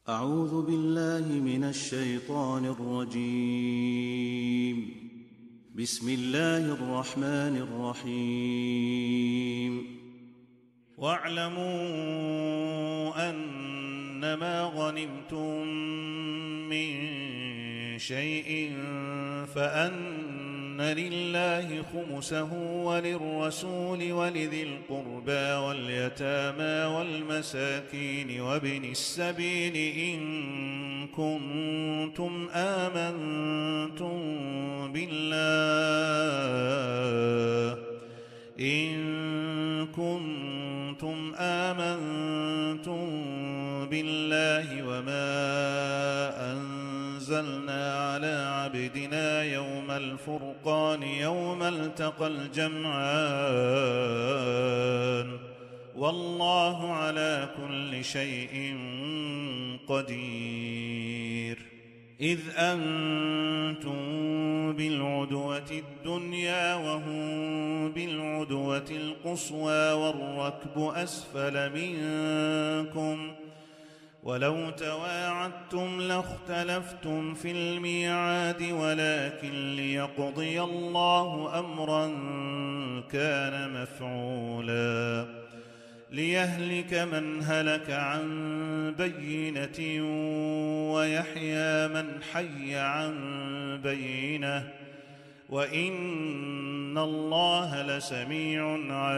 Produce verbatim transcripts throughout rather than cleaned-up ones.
أعوذ بالله من الشيطان الرجيم. بسم الله الرحمن الرحيم. واعلموا أنما غنمتم من شيء فأن لله خمسه وللرسول ولذي القربى واليتامى والمساكين وابن السبيل إن كنتم آمنتم بالله إن كنتم آمنتم بالله وما أنزلنا على عبدنا يوم الفرقان يوم التقى الجمعان والله على كل شيء قدير. إذ أنتم بالعدوة الدنيا وهم بالعدوة القصوى والركب أسفل منكم ولو تواعدتم لاختلفتم في الميعاد ولكن ليقضي الله أمرا كان مفعولا ليهلك من هلك عن بينة ويحيى من حي عن بينة وإن الله لسميع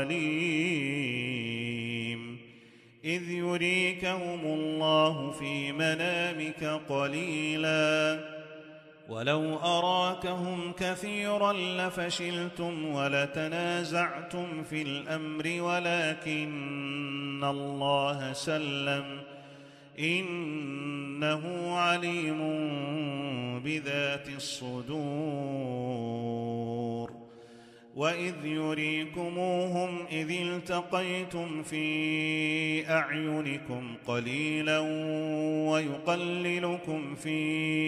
عليم. إذ يريكهم الله في منامك قليلا ولو أراكهم كثيرا لفشلتم ولتنازعتم في الأمر ولكن الله سلم إنه عليم بذات الصدور. وإذ يريكموهم إذ التقيتم في أعينكم قليلا ويقللكم في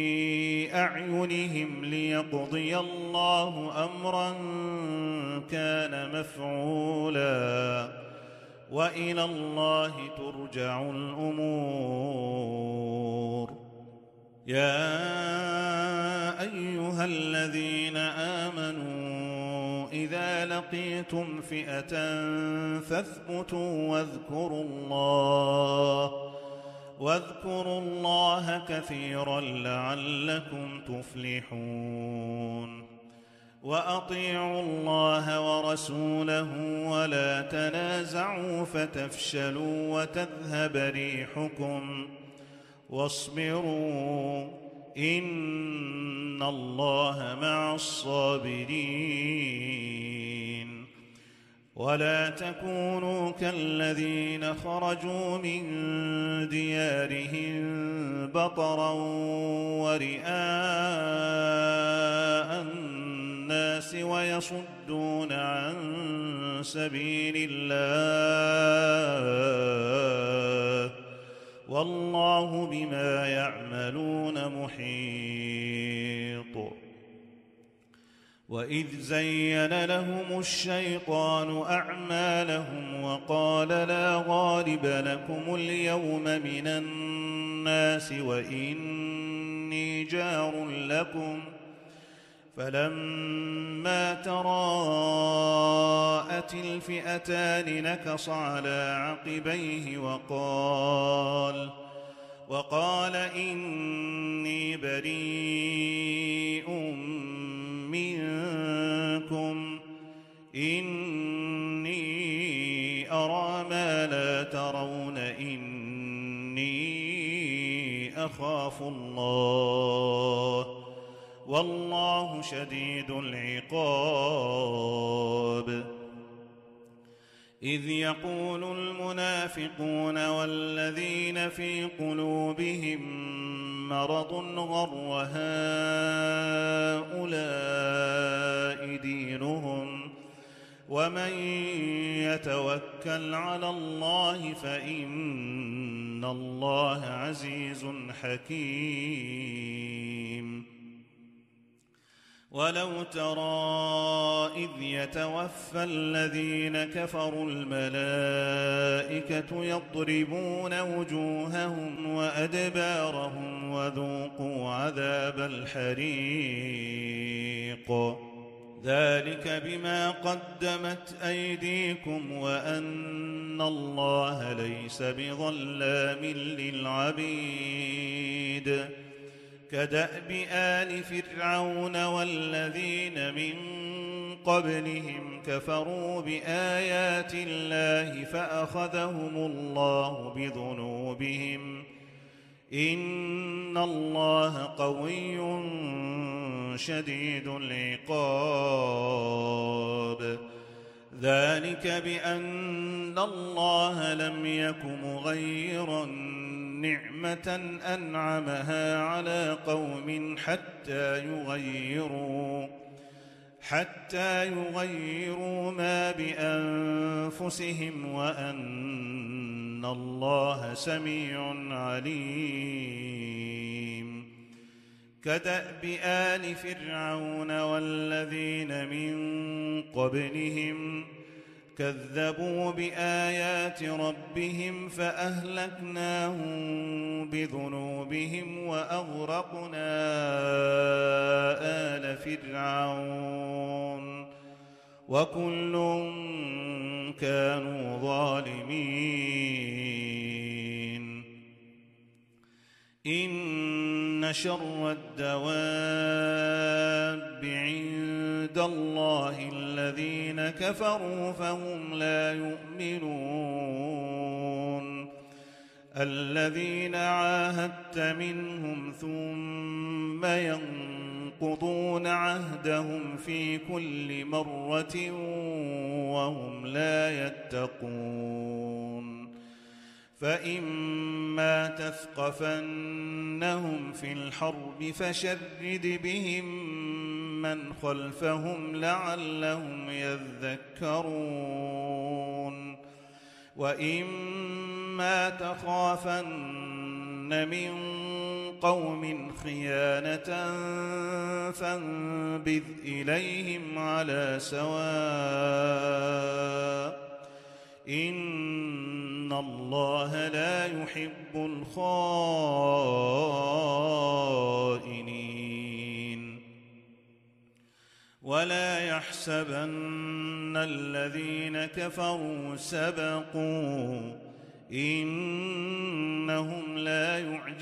أعينهم ليقضي الله أمرا كان مفعولا وإلى الله ترجع الأمور. يا أيها الذين آمنوا إذا لقيتم فئة فاثبتوا واذكروا الله واذكروا الله كثيرا لعلكم تفلحون. وأطيعوا الله ورسوله ولا تنازعوا فتفشلوا وتذهب ريحكم واصبروا إن الله مع الصابرين. ولا تكونوا كالذين خرجوا من ديارهم بطرا ورئاء الناس ويصدون عن سبيل الله والله بما يعملون محيط. وإذ زين لهم الشيطان أعمالهم وقال لا غالب لكم اليوم من الناس وإني جار لكم فلما تراءت الفئتان نكص على عقبيه وقال وقال إني بريء منكم إني أرى ما لا ترون إني أخاف الله والله شديد العقاب. إذ يقول المنافقون والذين في قلوبهم مرض غر هؤلاء دينهم ومن يتوكل على الله فإن الله عزيز حكيم. ولو ترى إذ يتوفى الذين كفروا الملائكة يضربون وجوههم وأدبارهم وذوقوا عذاب الحريق ذلك بما قدمت أيديكم وأن الله ليس بظلام للعبيد كدأب آل فرعون والذين من قبلهم كفروا بآيات الله فأخذهم الله بذنوبهم إن الله قوي شديد العقاب ذلك بأن الله لم يك مغيرا نعمة أنعمها على قوم حتى يغيروا حتى يغيروا ما بأنفسهم وأن الله سميع عليم كدأب آل فرعون والذين من قبلهم كذبوا بآيات ربهم فأهلكناهم بذنوبهم وأغرقنا آل فرعون وكل كانوا ظالمين إن شر الدواب عند الله الذين كفروا فهم لا يؤمنون الذين عاهدت منهم ثم ينقضون عهدهم في كل مرة وهم لا يتقون فإما تثقفنهم في الحرب فشرد بهم من خلفهم لعلهم يذكرون وإما تخافن من قوم خيانة فانبذ إليهم على سواء إن الله لا يحب الخائنين ولا يحسبن الذين كفروا سبقوا إنهم لا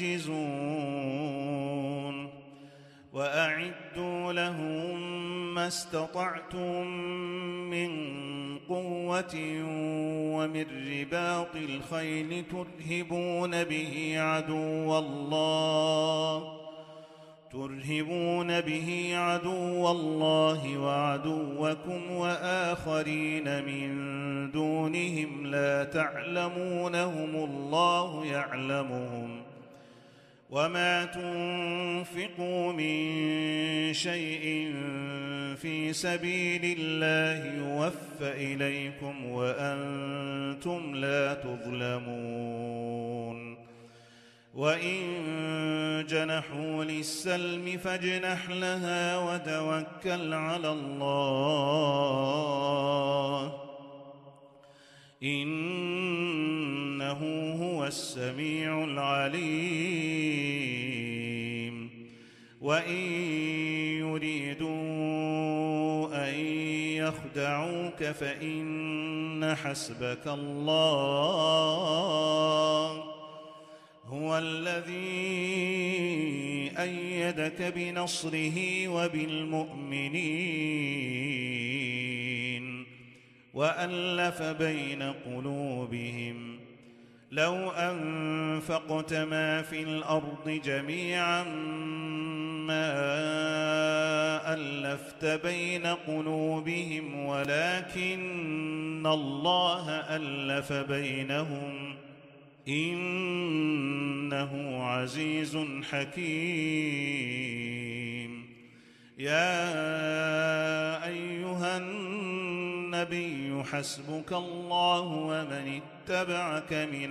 يعجزون وأعدوا لهم ما استطعتم من قوة ومن رباط الخيل ترهبون به عدو الله ترهبون به عدو الله وعدوكم وآخرين من دونهم لا تعلمونهم الله يعلمهم وما تنفقوا من شيء في سبيل الله يوفى إليكم وأنتم لا تظلمون وإن جنحوا للسلم فاجنح لها وتوكل على الله إنه هو السميع العليم وإن يريدوا أن يخدعوك فإن حسبك الله هو الذي أيدك بنصره وبالمؤمنين وألف بين قلوبهم لو أنفقت ما في الأرض جميعا ما ألفت بين قلوبهم ولكن الله ألف بينهم إنه عزيز حكيم يا أيها النبي حسبك الله ومن اتبعك من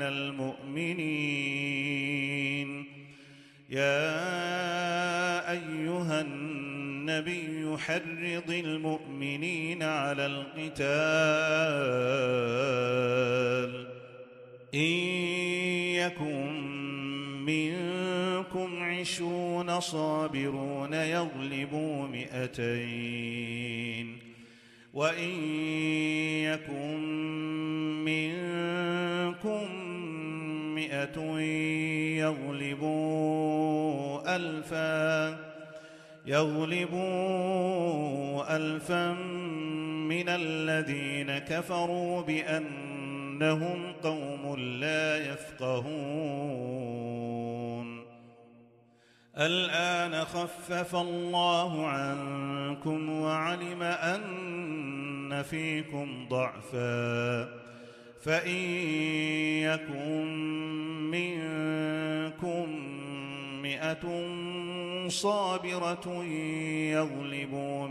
المؤمنين يا أيها النبي النبي حرض المؤمنين على القتال إن يكن منكم عشرون صابرون يغلبوا مئتين وإن يكن منكم مئة يغلبوا ألفا يغلبوا ألفا من الذين كفروا بأنهم قوم لا يفقهون الآن خفف الله عنكم وعلم أن فيكم ضعفا فإن يكن منكم مئة صابرة يغلبوا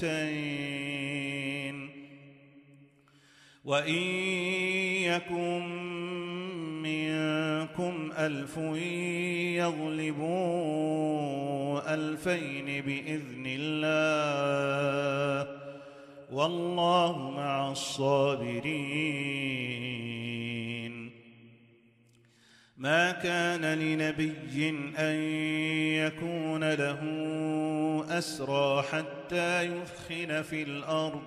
مئتين وإن يكن منكم ألف يغلبوا ألفين بإذن الله والله مع الصابرين ما كان لنبي أن يكون له أسرى حتى يثخن في الأرض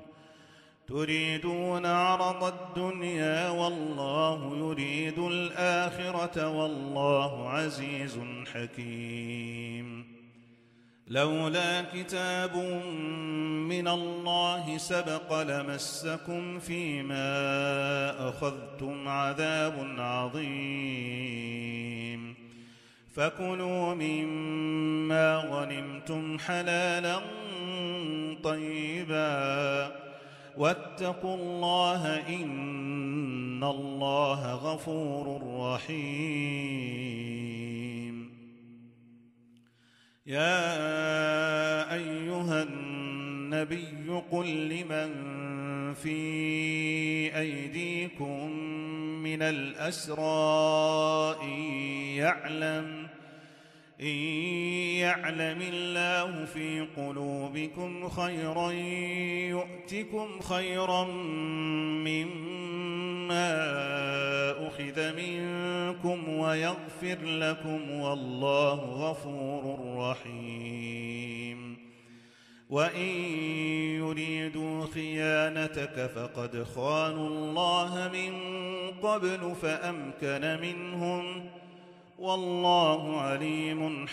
تريدون عرض الدنيا والله يريد الآخرة والله عزيز حكيم لولا كتاب من الله سبق لمسكم فيما أخذتم عذاب عظيم فكلوا مما غنمتم حلالا طيبا واتقوا الله إن الله غفور رحيم يا أيها النبي قل لمن في أيديكم من الأسرى إن يعلم إن يعلم الله في قلوبكم خيرا يؤتكم خيرا مما أخذ منكم ويغفر لكم والله غفور رحيم وإن يريدوا خيانتك فقد خانوا الله من قبل فأمكن منهم والله عليم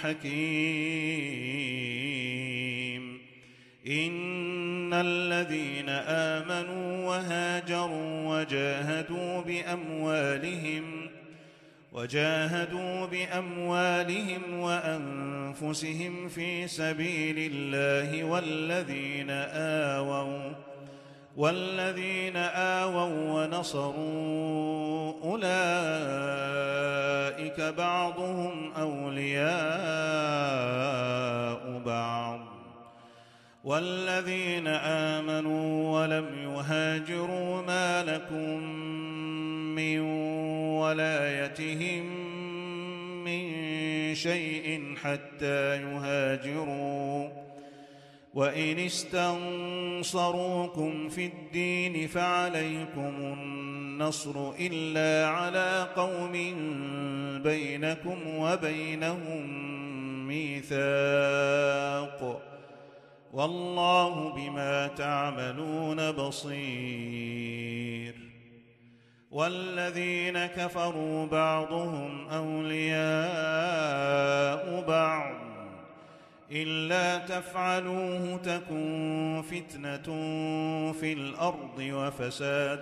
حكيم إن الذين آمنوا وهاجروا وجاهدوا بأموالهم وجاهدوا بأموالهم وأنفسهم في سبيل الله والذين آووا والذين آووا ونصروا أولئك بعضهم أولياء بعض والذين آمنوا ولم يهاجروا ما لكم من ولايتهم من شيء حتى يهاجروا وإن استنصروكم في الدين فعليكم النصر إلا على قوم بينكم وبينهم ميثاق والله بما تعملون بصير والذين كفروا بعضهم أولياء بعض إلا تفعلوه تكن فتنة في الأرض وفساد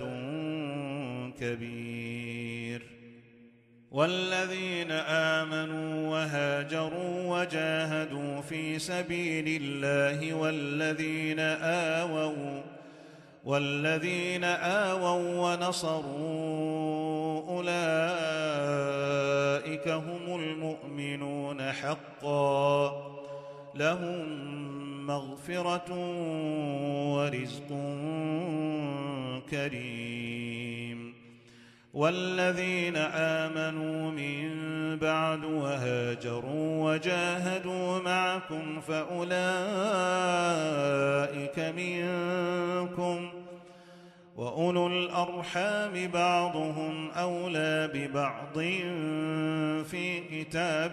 كبير والذين آمنوا وهاجروا وجاهدوا في سبيل الله والذين آووا والذين آووا ونصروا أولئك هم المؤمنون حقا لهم مغفرة ورزق كريم والذين آمنوا من بعد وهاجروا وجاهدوا معكم فأولئك منكم، وأولو الأرحام بعضهم أولى ببعض في كتاب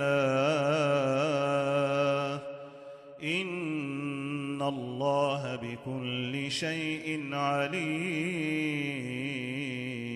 الله، إن الله بكل شيء عليم.